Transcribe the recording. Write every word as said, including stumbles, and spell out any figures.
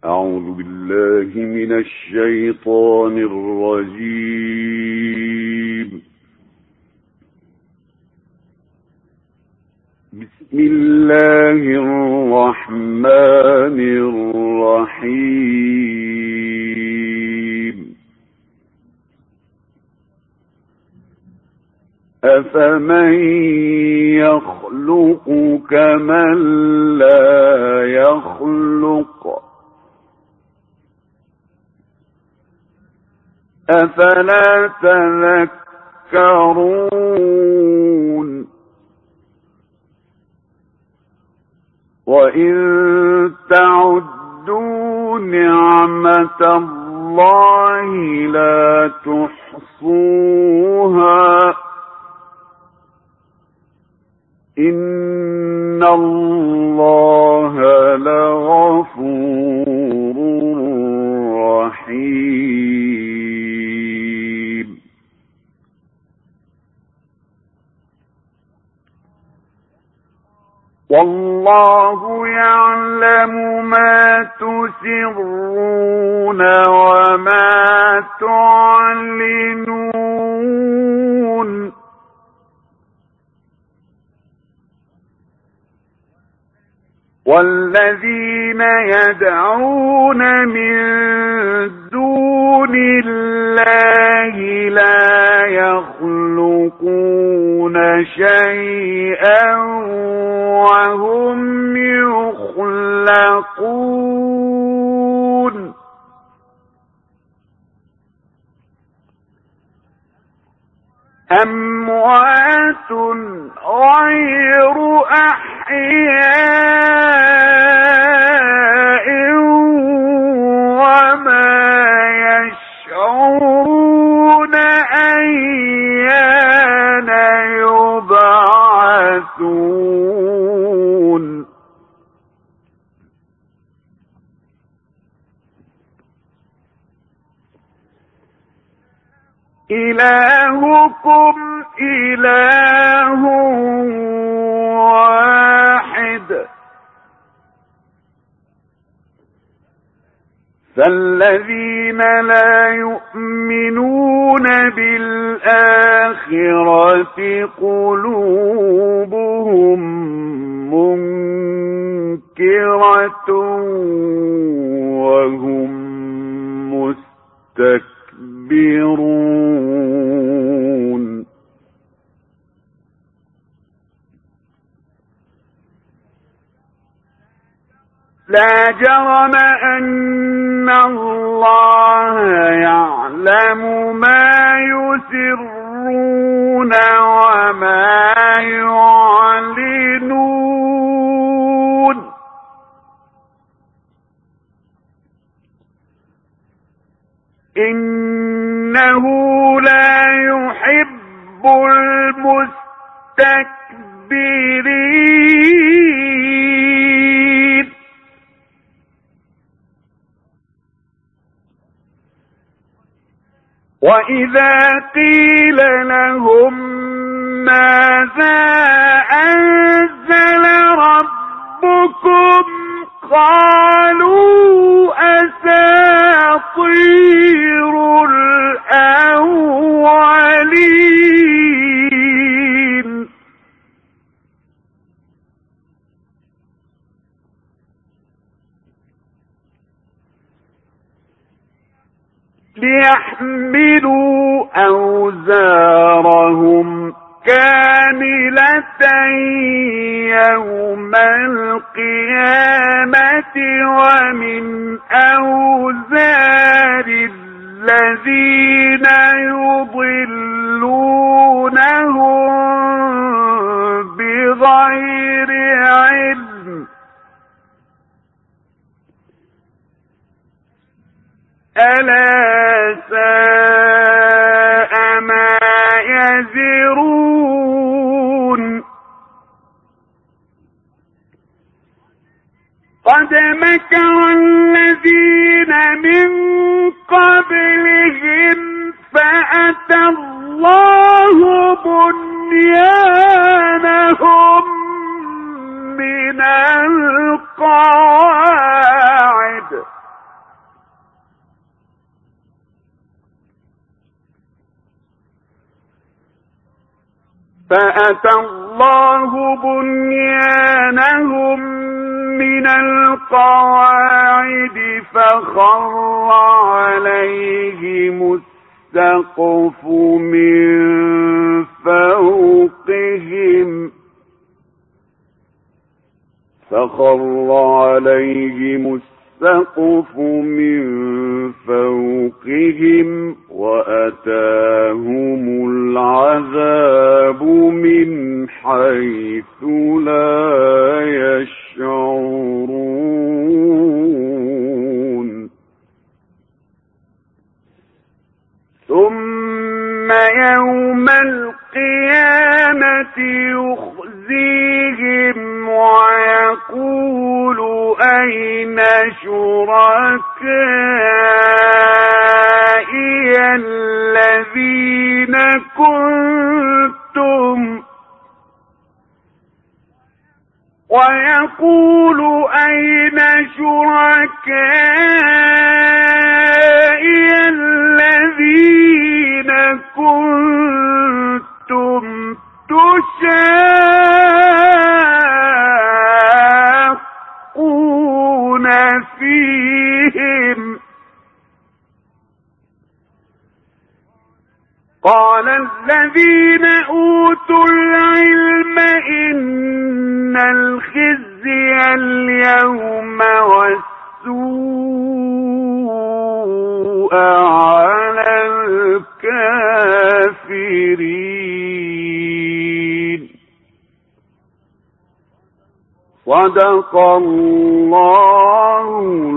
أعوذ بالله من الشيطان الرجيم. بسم الله الرحمن الرحيم. أفمن يخلق كمن لا يخلق أفلا تذكرون. وإن تعدوا نعمة الله لا تحصوها إن الله لغفور رحيم. والله يعلم ما تسرون وما تعلنون. والذين يدعون من دون الله لا يخلقون شيئا وهم يخلقون. أموات غير أحياء وما يشعرون أيان يبعثون. إلهكم إله واحد فالذين لا يؤمنون بالآخرة قلوبهم منكرة وهم مستكبرون. لا جرم أن الله يعلم ما يسرون وما يعلنون. إنه لا يحب المستكبرين. وإذا قيل لهم ماذا أنزل ربكم قالوا أساطير الأولين. ليحملوا أوزارهم كاملة يوم القيامة ومن أوزار الذين يضلونهم بغير علم ألا ساء ما يزرون. قد مكر الذين من قبلهم فأتى الله بنيانهم من القواعد فأتى الله بنيانهم من القواعد فخر عليهم السقف من فوقهم فخر عليهم السقف من فوقهم وأتاهم العذاب من حيث لا يشعرون ثم يوم القيامة يخزيهم ويقول أين شركائي الذين كنتم ويقول أين شركائي الذين كنتم تشاقون فيهم قال الذين أوتوا العلم إن الخزي اليوم والسوء على الكافرين صدق الله